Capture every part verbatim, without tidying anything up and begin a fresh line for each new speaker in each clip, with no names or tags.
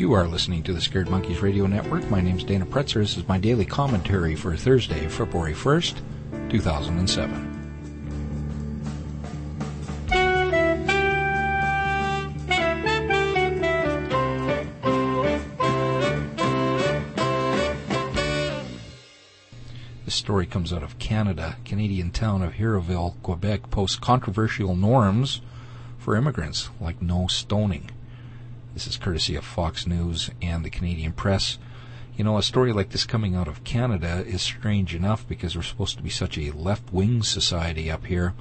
You are listening to the Scared Monkeys Radio Network. My name's Dana Pretzer. This is my daily commentary for Thursday, February first, two thousand seven. This story comes out of Canada. Canadian town of Hérouville, Quebec, posts controversial norms for immigrants, like no stoning. This is courtesy of Fox News and the Canadian Press. You know, a story like this coming out of Canada is strange enough because we're supposed to be such a left-wing society up here.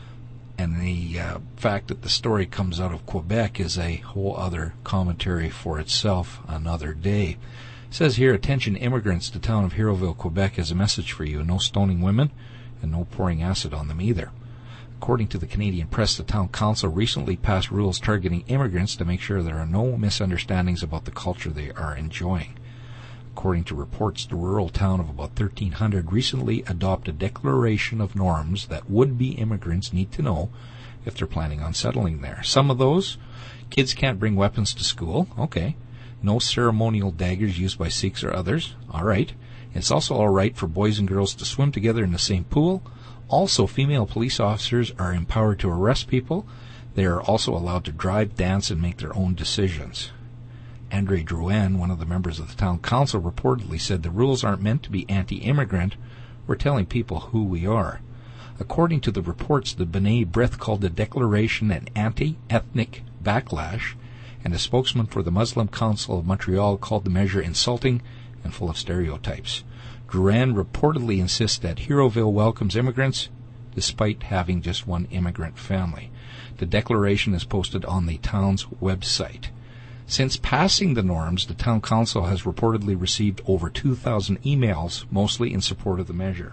And the uh, fact that the story comes out of Quebec is a whole other commentary for itself another day. It says here, attention immigrants to town of Hérouville, Quebec has a message for you. No stoning women and no pouring acid on them either. According to the Canadian Press, the town council recently passed rules targeting immigrants to make sure there are no misunderstandings about the culture they are enjoying. According to reports, the rural town of about thirteen hundred recently adopted a declaration of norms that would-be immigrants need to know if they're planning on settling there. Some of those, kids can't bring weapons to school. Okay. No ceremonial daggers used by Sikhs or others. All right. It's also all right for boys and girls to swim together in the same pool. Also, female police officers are empowered to arrest people. They are also allowed to drive, dance, and make their own decisions. Andre Drouin, one of the members of the town council, reportedly said the rules aren't meant to be anti-immigrant. We're telling people who we are. According to the reports, the B'nai B'rith called the declaration an anti-ethnic backlash, and a spokesman for the Muslim Council of Montreal called the measure insulting and full of stereotypes. Drouin reportedly insists that Hérouville welcomes immigrants despite having just one immigrant family. The declaration is posted on the town's website. Since passing the norms, the town council has reportedly received over two thousand emails, mostly in support of the measure.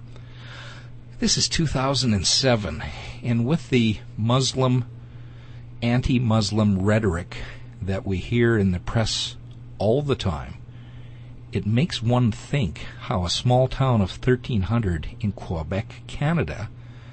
This is two thousand seven, and with the Muslim, anti-Muslim rhetoric that we hear in the press all the time, it makes one think how a small town of thirteen hundred in Quebec, Canada,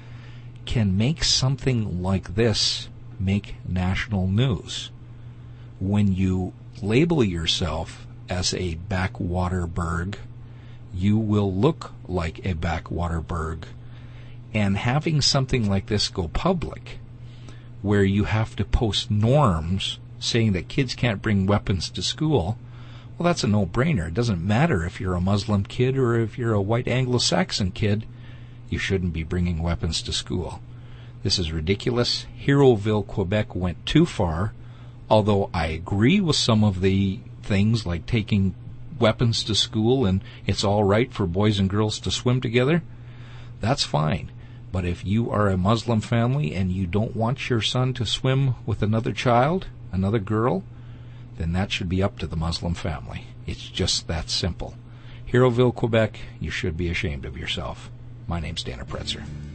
can make something like this make national news. When you label yourself as a backwater burg, you will look like a backwater burg. And having something like this go public, where you have to post norms saying that kids can't bring weapons to school, well, that's a no-brainer. It doesn't matter if you're a Muslim kid or if you're a white Anglo-Saxon kid. You shouldn't be bringing weapons to school. This is ridiculous. Hérouville, Quebec went too far, although I agree with some of the things like taking weapons to school and it's all right for boys and girls to swim together. That's fine. But if you are a Muslim family and you don't want your son to swim with another child, another girl, then that should be up to the Muslim family. It's just that simple. Hérouville, Quebec, you should be ashamed of yourself. My name's Dana Pretzer.